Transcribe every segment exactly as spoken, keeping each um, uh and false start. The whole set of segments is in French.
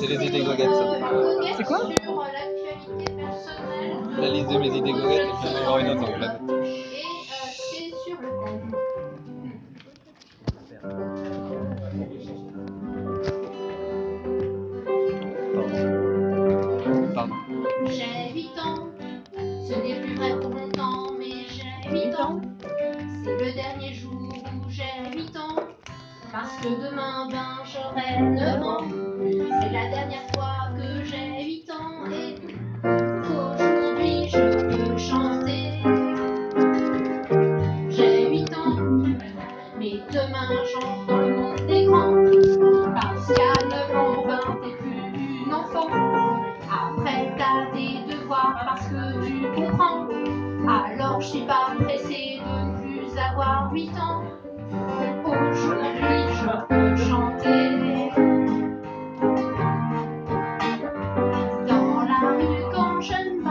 C'est les idées goguettes, ça. C'est quoi? La liste de mes idées goguettes, et puis il va y avoir une autre en classe. Et c'est sur le thème. Pardon. J'ai huit ans, ce n'est plus vrai pour longtemps, mais j'ai huit ans. C'est le dernier jour où j'ai huit ans, parce que demain, ben, j'aurai neuf ans. C'est la dernière fois que j'ai huit ans et qu'aujourd'hui je peux chanter. J'ai huit ans, mais demain j'entre dans le monde des grands, parce qu'à neuf ans, ben, t'es plus une enfant. Après t'as des devoirs parce que tu comprends. Alors je suis pas pressée de ne plus avoir huit ans. Aujourd'hui je peux chanter. Dans la rue quand je me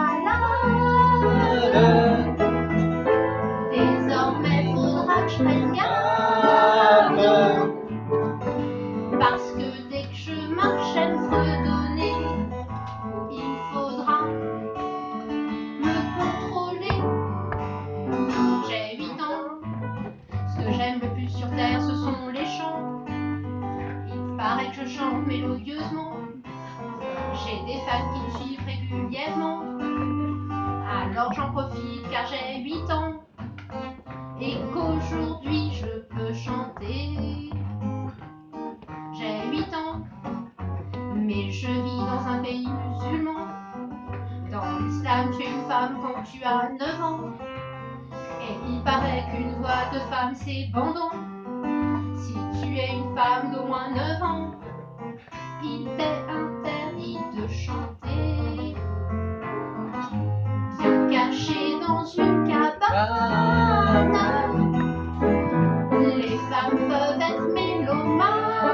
balade, désormais faudra que je prenne garde, parce que dès que je marche à me fredonner, il faudra me contrôler. J'ai huit ans, ce que j'aime le plus sur terre ce sont les chants. Il paraît que je chante mélodieusement, j'ai des fans qui me suivent régulièrement. Alors j'en profite car j'ai huit ans et qu'aujourd'hui je peux chanter. J'ai huit ans, mais je vis dans un pays musulman. Dans l'islam, tu es une femme quand tu as neuf ans. Et il paraît qu'une voix de femme c'est bandant. Si tu es une femme d'au moins neuf ans, il t'est interdit de chanter. Bien caché dans une cabane, les femmes peuvent être mélomanes.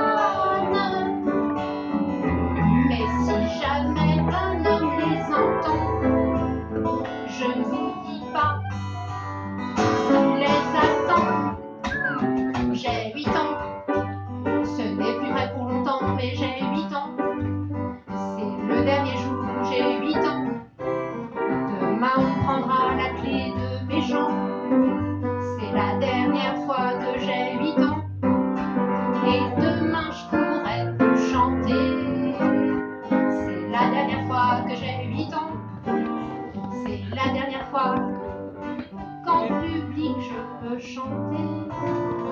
Mais si jamais un homme les entend, je ne vous dis pas s'il les attend. J'ai huit ans, ce n'est plus vrai pour longtemps, mais j'ai huit ans. C'est le dernier jour où j'ai huit ans. Demain on prendra la clé de mes jambes. C'est la dernière fois que j'ai huit ans. Et demain je pourrai plus chanter. C'est la dernière fois que j'ai huit ans. C'est la dernière fois qu'en public je peux chanter.